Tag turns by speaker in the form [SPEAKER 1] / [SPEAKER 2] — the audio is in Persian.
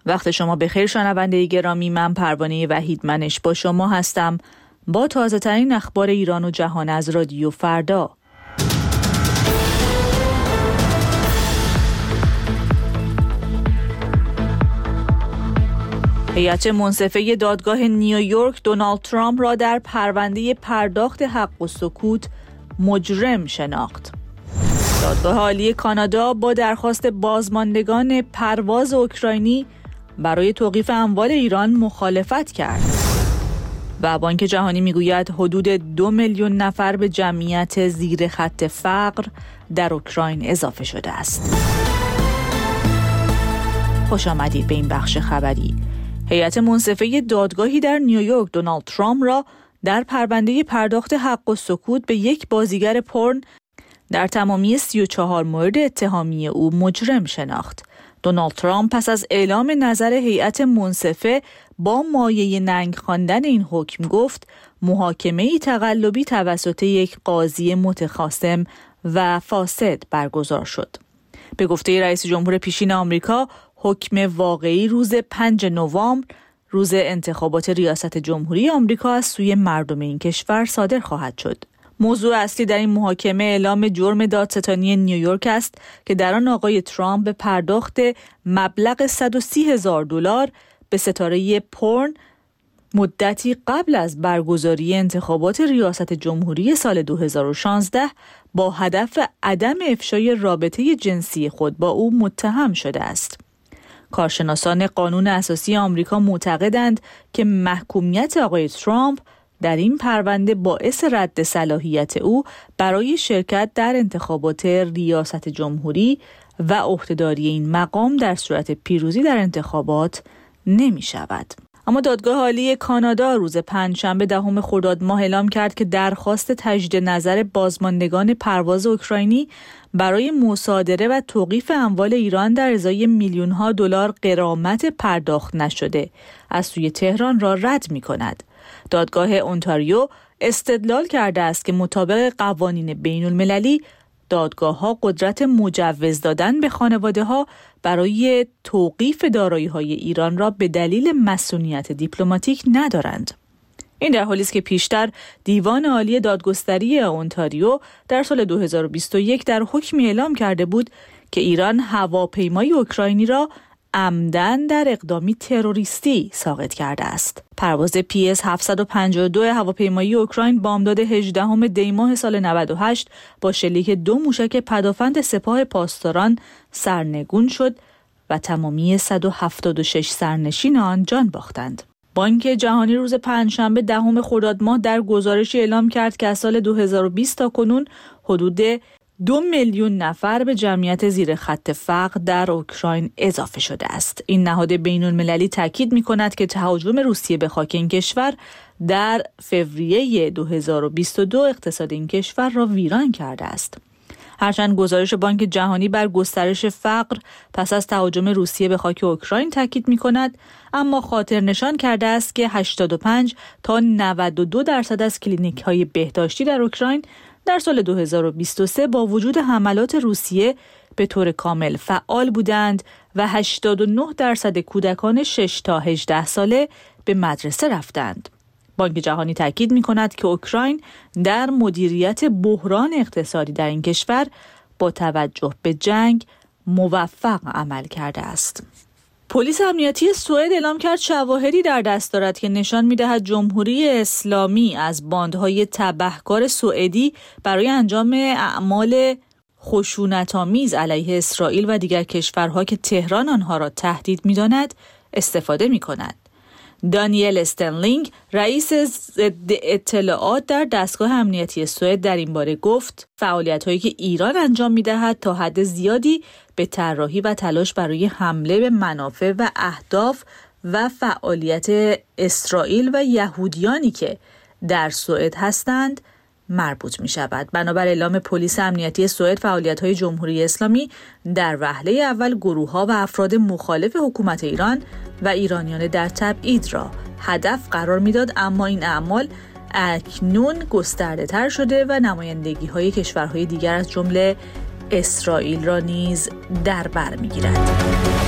[SPEAKER 1] وقت شما بخیر شنونده گرامی، من پروانه وحیدمنش با شما هستم با تازه ترین اخبار ایران و جهان از رادیو فردا. هیئت منصفه دادگاه نیویورک دونالد ترامپ را در پرونده پرداخت حق و سکوت مجرم شناخت. دادگاه عالی کانادا با درخواست بازماندگان پرواز اوکراینی برای توقیف اموال ایران مخالفت کرد. و بانک جهانی میگوید حدود 2 میلیون نفر به جمعیت زیر خط فقر در اوکراین اضافه شده است. خوش آمدید به این بخش خبری. هیئت منصفه دادگاهی در نیویورک دونالد ترامپ را در پرونده پرداخت حق و سکوت به یک بازیگر پورن در تمامی 34 مورد اتهامی او مجرم شناخت. دونالد ترامپ پس از اعلام نظر هیئت منصفه با مایه ننگ خواندن این حکم گفت محاکمه‌ای تقلبی توسط یک قاضی متخاصم و فاسد برگزار شد. به گفته رئیس جمهور پیشین آمریکا، حکم واقعی روز 5 نوامبر روز انتخابات ریاست جمهوری آمریکا از سوی مردم این کشور صادر خواهد شد. موضوع اصلی در این محاکمه اعلام جرم دادستانی نیویورک است که در آن آقای ترامپ به پرداخت مبلغ $130,000 به ستاره پورن مدتی قبل از برگزاری انتخابات ریاست جمهوری سال 2016 با هدف عدم افشای رابطه جنسی خود با او متهم شده است. کارشناسان قانون اساسی آمریکا معتقدند که محکومیت آقای ترامپ در این پرونده باعث رد صلاحیت او برای شرکت در انتخابات ریاست جمهوری و عهدهداری این مقام در صورت پیروزی در انتخابات نمی شود. اما دادگاه عالی کانادا روز پنجشنبه 10 خرداد ماه اعلام کرد که درخواست تجدید نظر بازماندگان پرواز اوکراینی برای مصادره و توقیف اموال ایران در ازای میلیون‌ها دلار غرامت پرداخت نشده از سوی تهران را رد می‌کند. دادگاه اونتاریو استدلال کرده است که مطابق قوانین بین‌المللی دادگاه‌ها قدرت مجوز دادن به خانواده‌ها برای توقیف دارایی‌های ایران را به دلیل مصونیت دیپلماتیک ندارند. این در حالی است که پیشتر دیوان عالی دادگستری اونتاریو در سال 2021 در حکمی اعلام کرده بود که ایران هواپیمای اوکراینی را عمدن در اقدامی تروریستی ساقط کرده است. پرواز PS 752 هواپیمایی اوکراین بامداد 18 دی ماه سال 98 با شلیک 2 موشک پدافند سپاه پاسداران سرنگون شد و تمامی 176 سرنشین آن جان باختند. بانک جهانی روز پنجشنبه 10 خرداد ماه در گزارشی اعلام کرد که از سال 2020 تا کنون حدود 2 میلیون نفر به جمعیت زیر خط فقر در اوکراین اضافه شده است. این نهاد بین‌المللی تاکید می‌کند که تهاجم روسیه به خاک این کشور در فوریه 2022 اقتصاد این کشور را ویران کرده است. هرچند گزارش بانک جهانی بر گسترش فقر پس از تهاجم روسیه به خاک اوکراین تاکید می‌کند، اما خاطر نشان کرده است که 85 تا 92% از کلینیک‌های بهداشتی در اوکراین در سال 2023 با وجود حملات روسیه به طور کامل فعال بودند و 89% کودکان 6 تا 18 ساله به مدرسه رفتند. بانک جهانی تاکید می‌کند که اوکراین در مدیریت بحران اقتصادی در این کشور با توجه به جنگ موفق عمل کرده است. پلیس امنیتی سوئد اعلام کرد شواهدی در دست دارد که نشان می‌دهد جمهوری اسلامی از باندهای تبهکار سوئدی برای انجام اعمال خشونت‌آمیز علیه اسرائیل و دیگر کشورها که تهران آنها را تهدید می‌داند استفاده می‌کند. دانیل استنلینگ رئیس ضد اطلاعات در دستگاه امنیتی سوئد در این باره گفت فعالیت‌هایی که ایران انجام می‌دهد تا حد زیادی به طراحی و تلاش برای حمله به منافع و اهداف و فعالیت اسرائیل و یهودیانی که در سوئد هستند مربوط می شود. بنابر اعلام پلیس امنیتی سوئد، فعالیت‌های جمهوری اسلامی در وهله اول گروه‌ها و افراد مخالف حکومت ایران و ایرانیان در تبعید را هدف قرار می‌داد، اما این اعمال اکنون گسترده‌تر شده و نمایندگی‌های کشورهای دیگر از جمله اسرائیل را نیز در بر می‌گیرد.